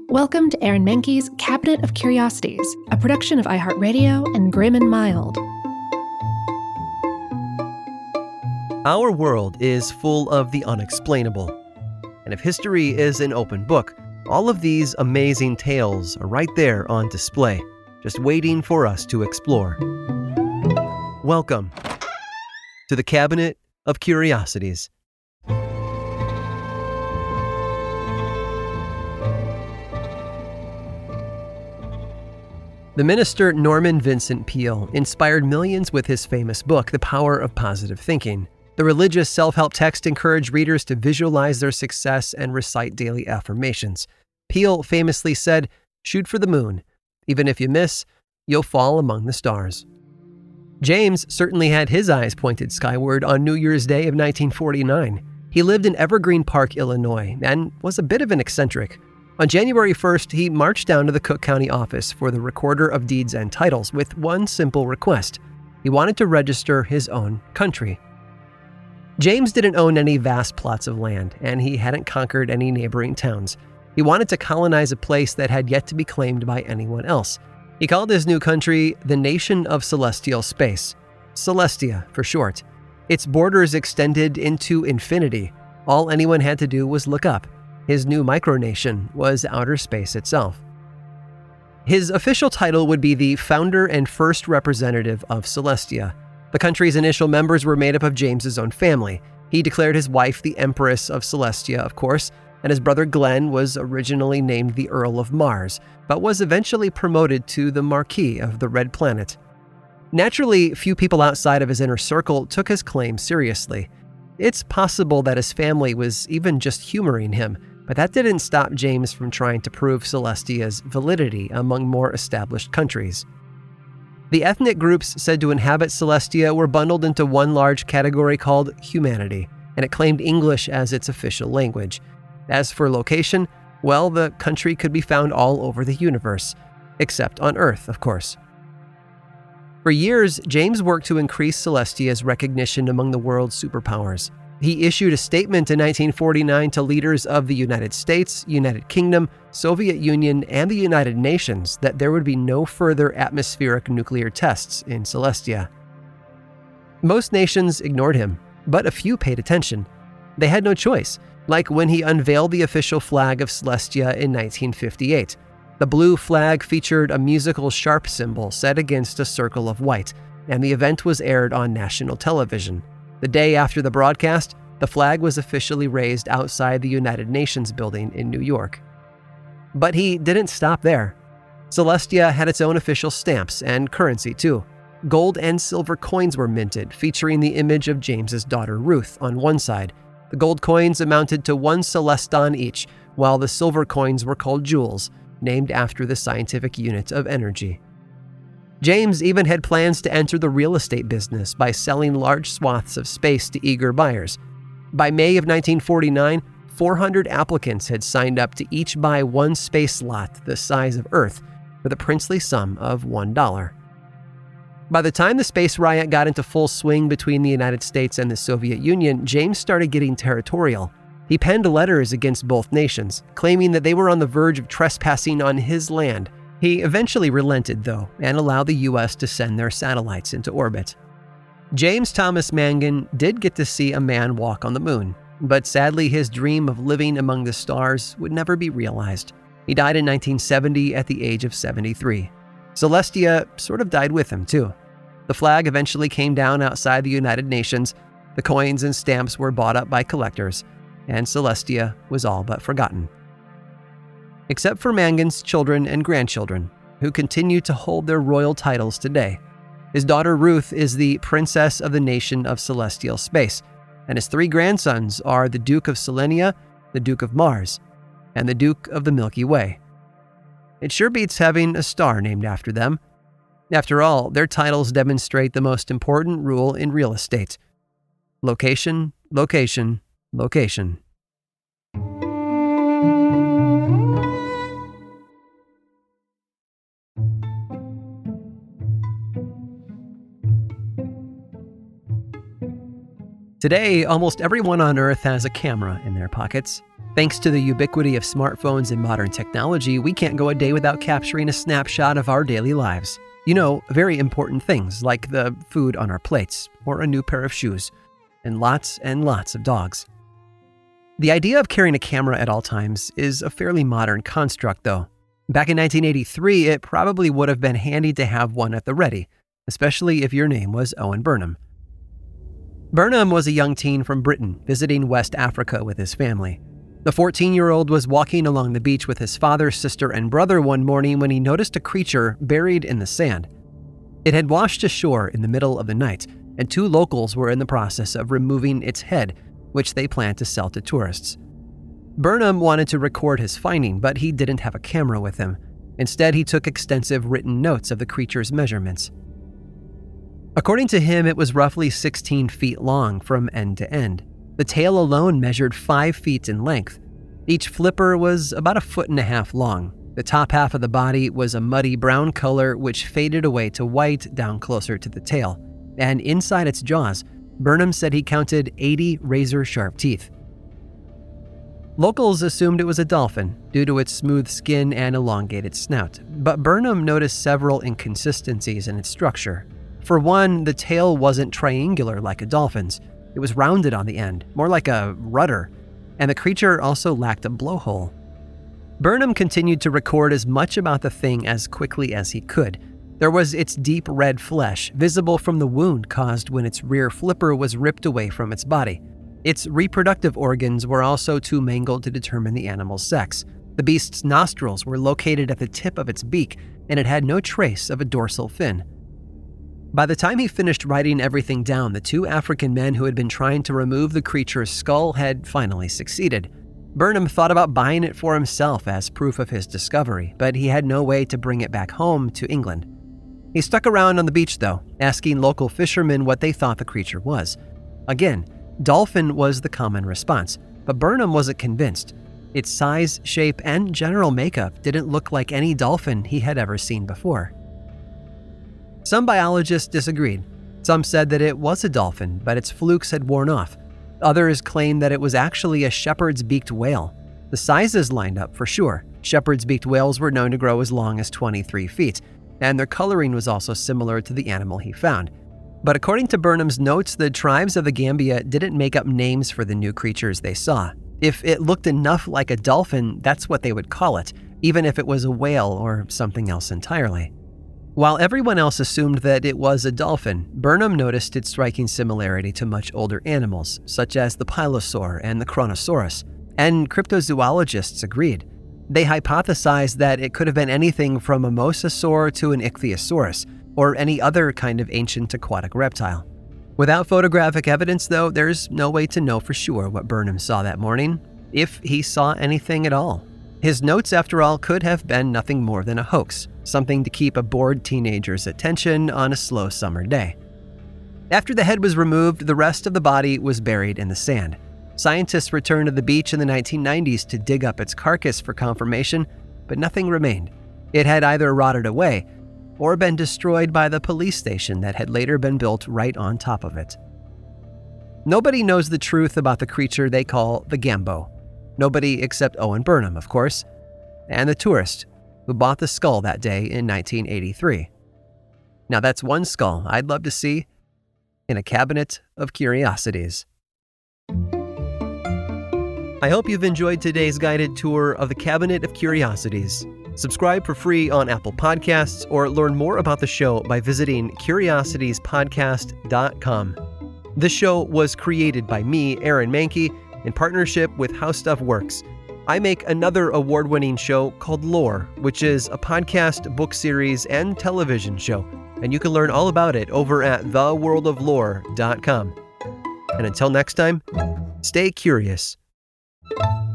Welcome to Aaron Mahnke's Cabinet of Curiosities, a production of iHeartRadio and Grim and Mild. Our world is full of the unexplainable. And if history is an open book, all of these amazing tales are right there on display, just waiting for us to explore. Welcome to the Cabinet of Curiosities. The minister Norman Vincent Peale inspired millions with his famous book, The Power of Positive Thinking. The religious self-help text encouraged readers to visualize their success and recite daily affirmations. Peale famously said, "Shoot for the moon. Even if you miss, you'll fall among the stars." James certainly had his eyes pointed skyward on New Year's Day of 1949. He lived in Evergreen Park, Illinois, and was a bit of an eccentric. On January 1st, he marched down to the Cook County office for the Recorder of Deeds and Titles with one simple request. He wanted to register his own country. James didn't own any vast plots of land, and he hadn't conquered any neighboring towns. He wanted to colonize a place that had yet to be claimed by anyone else. He called his new country the Nation of Celestial Space, Celestia for short. Its borders extended into infinity. All anyone had to do was look up. His new micronation was outer space itself. His official title would be the founder and first representative of Celestia. The country's initial members were made up of James's own family. He declared his wife the Empress of Celestia, of course, and his brother Glenn was originally named the Earl of Mars, but was eventually promoted to the Marquis of the Red Planet. Naturally, few people outside of his inner circle took his claim seriously. It's possible that his family was even just humoring him, but that didn't stop James from trying to prove Celestia's validity among more established countries. The ethnic groups said to inhabit Celestia were bundled into one large category called humanity, and it claimed English as its official language. As for location, well, the country could be found all over the universe, except on Earth, of course. For years, James worked to increase Celestia's recognition among the world's superpowers. He issued a statement in 1949 to leaders of the United States, United Kingdom, Soviet Union, and the United Nations that there would be no further atmospheric nuclear tests in Celestia. Most nations ignored him, but a few paid attention. They had no choice, like when he unveiled the official flag of Celestia in 1958. The blue flag featured a musical sharp symbol set against a circle of white, and the event was aired on national television. The day after the broadcast, the flag was officially raised outside the United Nations building in New York. But he didn't stop there. Celestia had its own official stamps and currency too. Gold and silver coins were minted, featuring the image of James's daughter Ruth on one side. The gold coins amounted to 1 celeston each, while the silver coins were called joules, named after the scientific unit of energy. James even had plans to enter the real estate business by selling large swaths of space to eager buyers. By May of 1949, 400 applicants had signed up to each buy one space lot the size of Earth for the princely sum of $1. By the time the space riot got into full swing between the United States and the Soviet Union, James started getting territorial. He penned letters against both nations, claiming that they were on the verge of trespassing on his land. He eventually relented, though, and allowed the U.S. to send their satellites into orbit. James Thomas Mangan did get to see a man walk on the moon, but sadly his dream of living among the stars would never be realized. He died in 1970 at the age of 73. Celestia sort of died with him, too. The flag eventually came down outside the United Nations, the coins and stamps were bought up by collectors, and Celestia was all but forgotten. Except for Mangan's children and grandchildren, who continue to hold their royal titles today. His daughter Ruth is the Princess of the Nation of Celestial Space, and his 3 grandsons are the Duke of Selenia, the Duke of Mars, and the Duke of the Milky Way. It sure beats having a star named after them. After all, their titles demonstrate the most important rule in real estate: location, location, location. Today, almost everyone on Earth has a camera in their pockets. Thanks to the ubiquity of smartphones and modern technology, we can't go a day without capturing a snapshot of our daily lives. You know, very important things like the food on our plates, or a new pair of shoes, and lots of dogs. The idea of carrying a camera at all times is a fairly modern construct, though. Back in 1983, it probably would have been handy to have one at the ready, especially if your name was Owen Burnham. Burnham was a young teen from Britain visiting West Africa with his family. The 14-year-old was walking along the beach with his father, sister, and brother one morning when he noticed a creature buried in the sand. It had washed ashore in the middle of the night, and 2 locals were in the process of removing its head, which they planned to sell to tourists. Burnham wanted to record his finding, but he didn't have a camera with him. Instead, he took extensive written notes of the creature's measurements. According to him, it was roughly 16 feet long from end to end. The tail alone measured 5 feet in length. Each flipper was about 1.5 feet long. The top half of the body was a muddy brown color which faded away to white down closer to the tail. And inside its jaws, Burnham said he counted 80 razor-sharp teeth. Locals assumed it was a dolphin due to its smooth skin and elongated snout, but Burnham noticed several inconsistencies in its structure. For one, the tail wasn't triangular like a dolphin's. It was rounded on the end, more like a rudder, and the creature also lacked a blowhole. Burnham continued to record as much about the thing as quickly as he could. There was its deep red flesh, visible from the wound caused when its rear flipper was ripped away from its body. Its reproductive organs were also too mangled to determine the animal's sex. The beast's nostrils were located at the tip of its beak, and it had no trace of a dorsal fin. By the time he finished writing everything down, the 2 African men who had been trying to remove the creature's skull had finally succeeded. Burnham thought about buying it for himself as proof of his discovery, but he had no way to bring it back home to England. He stuck around on the beach, though, asking local fishermen what they thought the creature was. Again, dolphin was the common response, but Burnham wasn't convinced. Its size, shape, and general makeup didn't look like any dolphin he had ever seen before. Some biologists disagreed. Some said that it was a dolphin, but its flukes had worn off. Others claimed that it was actually a shepherd's beaked whale. The sizes lined up for sure. Shepherd's beaked whales were known to grow as long as 23 feet, and their coloring was also similar to the animal he found. But according to Burnham's notes, the tribes of the Gambia didn't make up names for the new creatures they saw. If it looked enough like a dolphin, that's what they would call it, even if it was a whale or something else entirely. While everyone else assumed that it was a dolphin, Burnham noticed its striking similarity to much older animals, such as the Pilosaur and the Kronosaurus, and cryptozoologists agreed. They hypothesized that it could have been anything from a mosasaur to an ichthyosaurus, or any other kind of ancient aquatic reptile. Without photographic evidence, though, there's no way to know for sure what Burnham saw that morning, if he saw anything at all. His notes, after all, could have been nothing more than a hoax, something to keep a bored teenager's attention on a slow summer day. After the head was removed, the rest of the body was buried in the sand. Scientists returned to the beach in the 1990s to dig up its carcass for confirmation, but nothing remained. It had either rotted away or been destroyed by the police station that had later been built right on top of it. Nobody knows the truth about the creature they call the Gambo. Nobody except Owen Burnham, of course, and the tourist who bought the skull that day in 1983. Now that's one skull I'd love to see in a cabinet of curiosities. I hope you've enjoyed today's guided tour of the Cabinet of Curiosities. Subscribe for free on Apple Podcasts or learn more about the show by visiting curiositiespodcast.com. This show was created by me, Aaron Mahnke, in partnership with How Stuff Works. I make another award-winning show called Lore, which is a podcast, book series, and television show, and you can learn all about it over at theworldoflore.com. And until next time, stay curious.